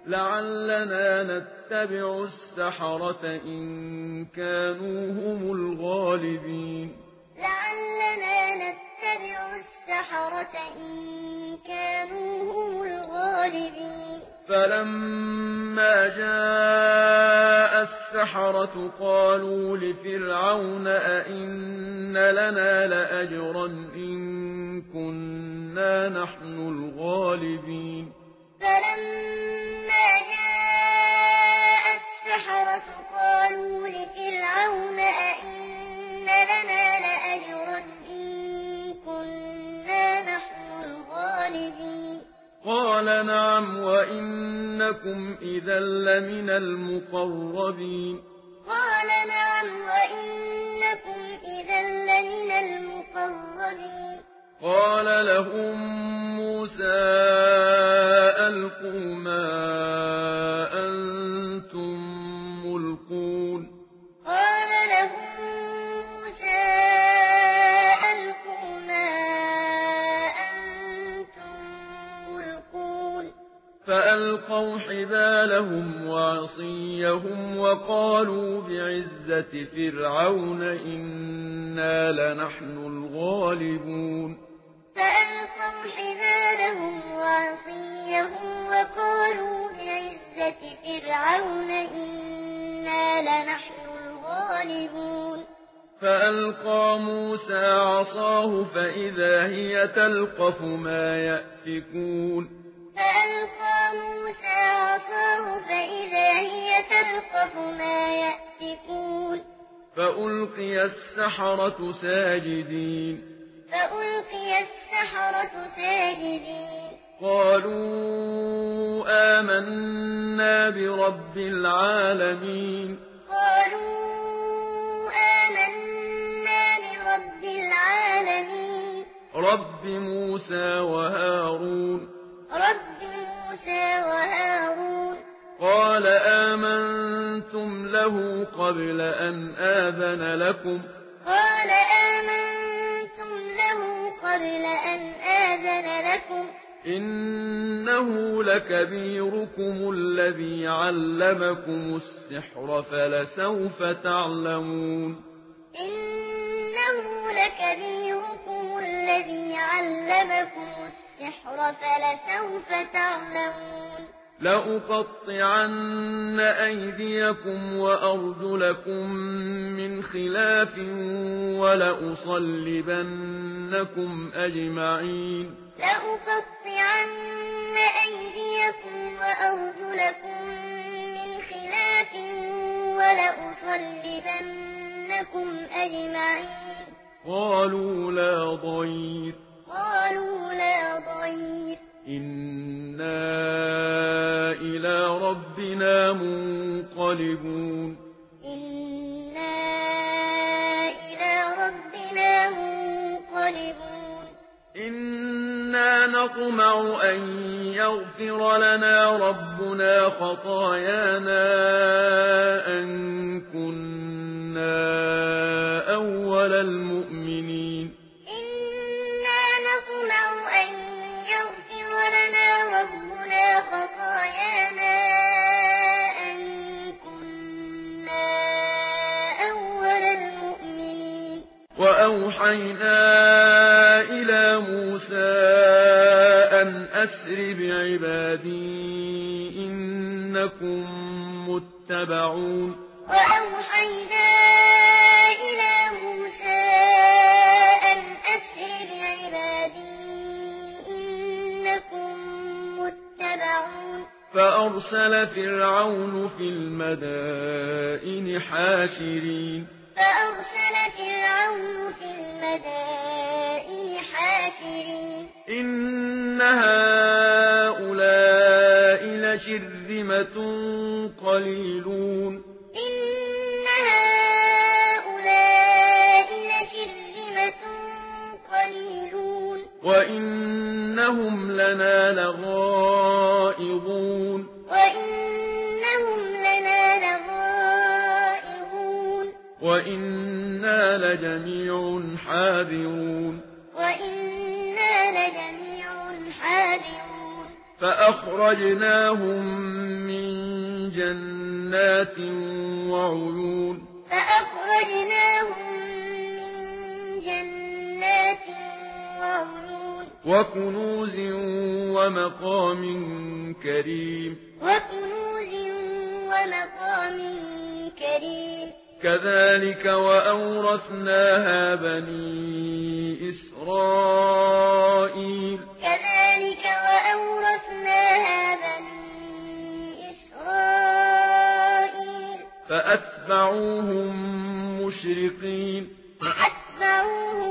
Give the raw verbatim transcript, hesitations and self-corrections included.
لعلنا نتبع السحرة إن كانوا هم الغالبين لعلنا نتبع السحرة إن كانوا هم الغالبين فلما جاء السحرة قالوا لفرعون أئن لنا لأجرا إن كنا نحن الغالبين فلما جاء السحرة قالوا لفرعون أئن لنا لأجرا إن كنا نحن الغالبين قال نعم وإنكم إذا لمن المقربين قال نعم وإنكم إذا لمن المقربين قال لهم موسى ألقوا ما أنتم ملقون قال لهم موسى ألقوا ما أنتم ملقون فألقوا حبالهم وعصيهم وقالوا بعزة فرعون إنا لنحن الغالبون فألقوا حبالهم وعصيهم وقالوا بعزة فرعون إنا لنحن الغالبون فألقى موسى عصاه فإذا هي تلقف ما يأفكون فألقى موسى عصاه فإذا هي تلقف ما يأفكون فألقي السحرة ساجدين فألقي السحرة ساجدين قالوا آمنا برب العالمين قالوا آمنا برب العالمين رب موسى وهارون رب موسى وهارون قال آمنتم له قبل أن آذن لكم قال آمنتم له قبل أن آذن لكم إنه لكبيركم الذي علمكم السحر فلسوف تعلمون إنه لكبيركم الذي علمكم السحر فلسوف تعلمون لأقطعن أيديكم وأرجلكم من خلاف ولأصلبنكم أجمعين لأقطعن أيديكم وأرجلكم من خلاف ولأصلبنكم أجمعين قالوا لا ضير قالوا لا ضير إنا إلى ربنا منقلبون إنا إلى ربنا منقلبون إنا نطمع أن يغفر لنا ربنا خطايانا أن كنا أول المؤمنين إنا نطمع أن يغفر لنا ربنا خطايانا أن كنا أول المؤمنين وأوحينا إلى موسى أن أسر بعبادي إنكم متبعون وأوحينا إلى موسى أن أسر بعبادي إنكم متبعون فأرسل فرعون في المدائن حاشرين فأرسل فرعون في المدائن حاشرين إن هؤلاء لشرذمة قليلون إن هؤلاء لشرذمة قليلون وإنهم لنا لغائظون وإنهم لنا لغائظون وإنا لجميع حاذرون وإنا لجميع حاذرون فأخرجناهم جنات وعيون فأخرجناهم من جنات وعيون وكنوز ومقام كريم وكنوز ومقام كريم كذلك وأورثناها بني إسرائيل كذلك وأورثناها بني إسرائيل فأتبعوهم مشرقين فأتبعوهم